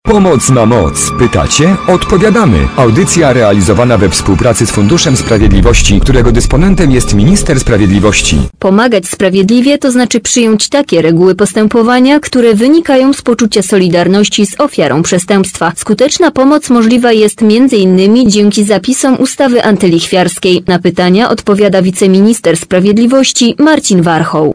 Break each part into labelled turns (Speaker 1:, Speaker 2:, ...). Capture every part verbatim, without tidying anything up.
Speaker 1: Pomoc na moc. Pytacie? Odpowiadamy. Audycja realizowana we współpracy z Funduszem Sprawiedliwości, którego dysponentem jest Minister Sprawiedliwości.
Speaker 2: Pomagać sprawiedliwie to znaczy przyjąć takie reguły postępowania, które wynikają z poczucia solidarności z ofiarą przestępstwa. Skuteczna pomoc możliwa jest między innymi dzięki zapisom ustawy antylichwiarskiej. Na pytania odpowiada wiceminister Sprawiedliwości Marcin Warchoł.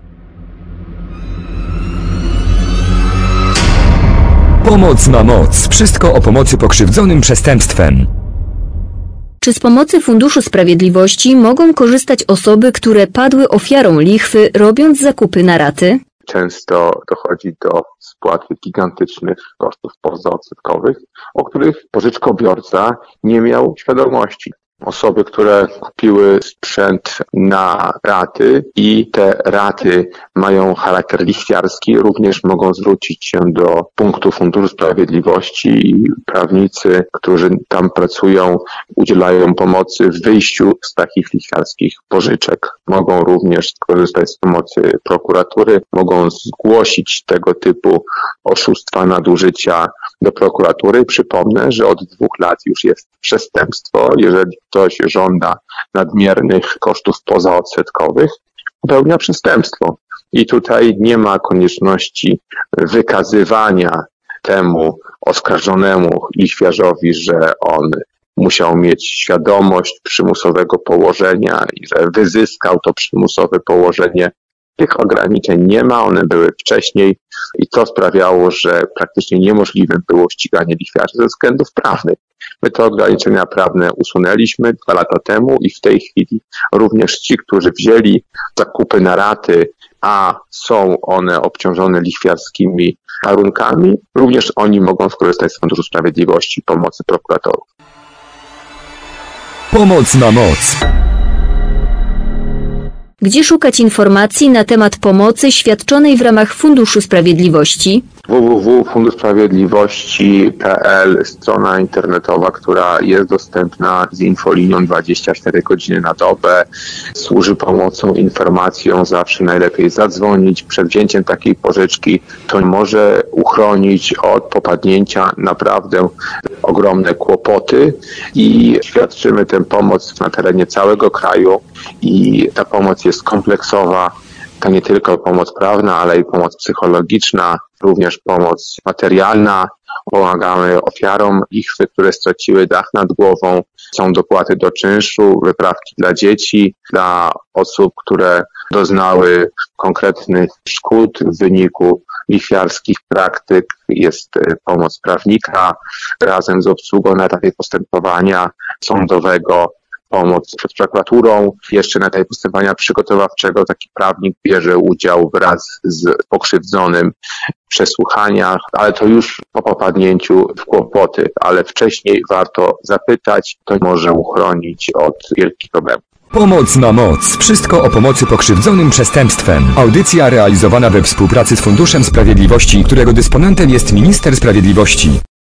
Speaker 1: Pomoc na moc. Wszystko o pomocy pokrzywdzonym przestępstwem.
Speaker 2: Czy z pomocy Funduszu Sprawiedliwości mogą korzystać osoby, które padły ofiarą lichwy, robiąc zakupy na raty?
Speaker 3: Często dochodzi do spłaty gigantycznych kosztów pozaodsetkowych, o których pożyczkobiorca nie miał świadomości. Osoby, które kupiły sprzęt na raty i te raty mają charakter lichwiarski, również mogą zwrócić się do punktu Funduszu Sprawiedliwości i prawnicy, którzy tam pracują, udzielają pomocy w wyjściu z takich lichwiarskich pożyczek. Mogą również skorzystać z pomocy prokuratury, mogą zgłosić tego typu oszustwa, nadużycia do prokuratury. Przypomnę, że od dwóch lat już jest przestępstwo, jeżeli ktoś żąda nadmiernych kosztów pozaodsetkowych, popełnia przestępstwo. I tutaj nie ma konieczności wykazywania temu oskarżonemu lichwiarzowi, że on musiał mieć świadomość przymusowego położenia i że wyzyskał to przymusowe położenie. Tych ograniczeń nie ma, one były wcześniej i to sprawiało, że praktycznie niemożliwe było ściganie lichwiarzy ze względów prawnych. My te ograniczenia prawne usunęliśmy dwa lata temu i w tej chwili również ci, którzy wzięli zakupy na raty, a są one obciążone lichwiarskimi warunkami, również oni mogą skorzystać z Funduszu Sprawiedliwości i pomocy prokuratorów.
Speaker 1: Pomoc na moc.
Speaker 2: Gdzie szukać informacji na temat pomocy świadczonej w ramach Funduszu Sprawiedliwości?
Speaker 3: w w w kropka fundusz sprawiedliwości kropka p l, strona internetowa, która jest dostępna z infolinią dwadzieścia cztery godziny na dobę. Służy pomocą, informacją, zawsze najlepiej zadzwonić. Przed wzięciem takiej pożyczki to może uchronić od popadnięcia naprawdę ogromne kłopoty i świadczymy tę pomoc na terenie całego kraju i ta pomoc jest kompleksowa. To nie tylko pomoc prawna, ale i pomoc psychologiczna, również pomoc materialna. Pomagamy ofiarom lichwy, które straciły dach nad głową. Są dopłaty do czynszu, wyprawki dla dzieci, dla osób, które doznały konkretnych szkód w wyniku lichwiarskich praktyk. Jest pomoc prawnika razem z obsługą na etapie postępowania sądowego. Pomoc przed prokuraturą. Jeszcze na etapie postępowania przygotowawczego taki prawnik bierze udział wraz z pokrzywdzonym w przesłuchaniach, ale to już po popadnięciu w kłopoty, ale wcześniej warto zapytać, to może uchronić od wielkich problemów.
Speaker 1: Pomoc na moc. Wszystko o pomocy pokrzywdzonym przestępstwem. Audycja realizowana we współpracy z Funduszem Sprawiedliwości, którego dysponentem jest Minister Sprawiedliwości.